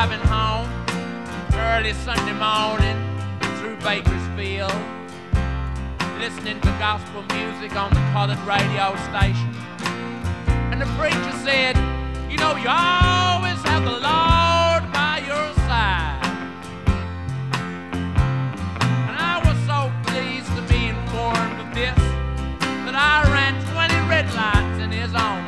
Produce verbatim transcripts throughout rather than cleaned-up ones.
driving home early Sunday morning through Bakersfield, listening to gospel music on the colored radio station. And the preacher said, you know, you always have the Lord by your side. And I was so pleased to be informed of this that I ran twenty red lights in his honor.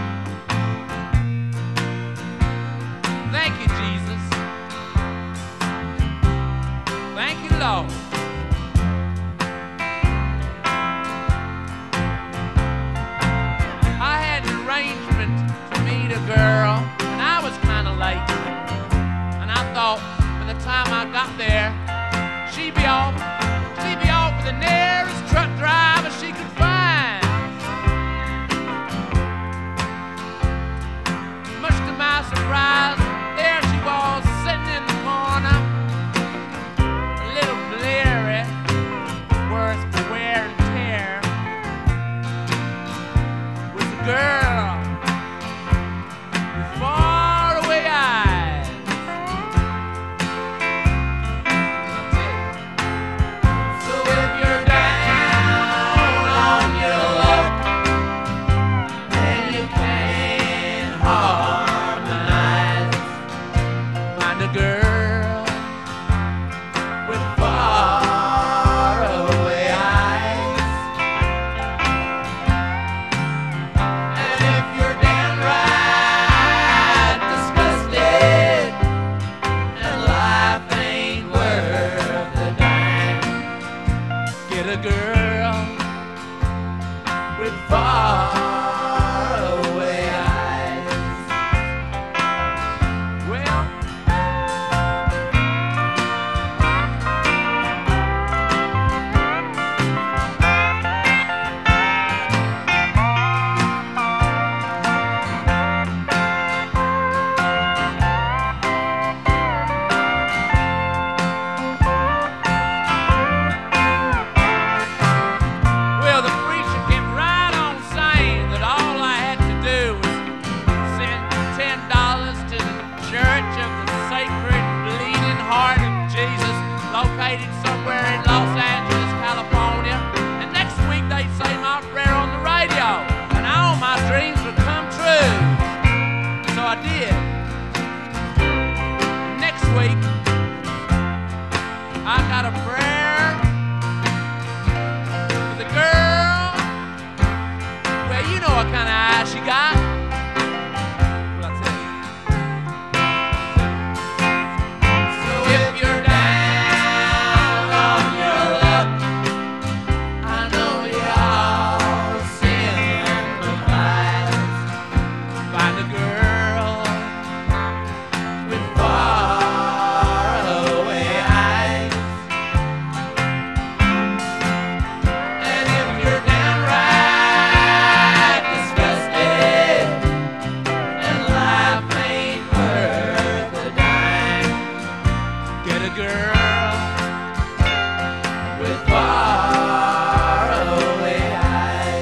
Thank you, Jesus. Thank you, Lord. I had an arrangement to meet a girl, and I was kind of late. And I thought by the time I got there, she'd be off, she'd be off with the nearest truck driver she could find. Much to my surprise, there she was, sitting in the corner, a little bleary, worse for wear and tear, with a girl with faraway eyes. So if you're down on your luck and you can't harmonize, find a girl with faraway eyes. And if you're downright disgusted and life ain't worth a dime, get a girl with faraway eyes. Well, Well, the preacher kept right on saying that all I had to do was send ten dollars to the Church of the Sacred Bleeding Heart of Jesus, located somewhere in Los Angeles, California. And next week they'd say my prayer on the radio, and all my dreams would come true. So I did. Next week, I got a prayer for the girl. Well, you know what kind of eyes she got. Well, I'll tell you. So if you're down on your luck, I know y'all sympathize. Find a girl with faraway eyes. And if you're downright disgusted and life ain't worth a dime, get a girl with faraway eyes.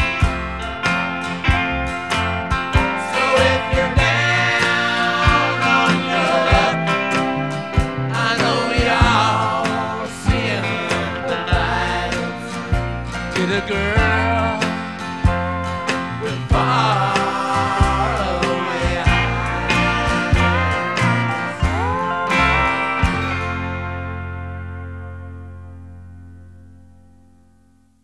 So if you're down on your luck, I know y'all sympathize. Get a girl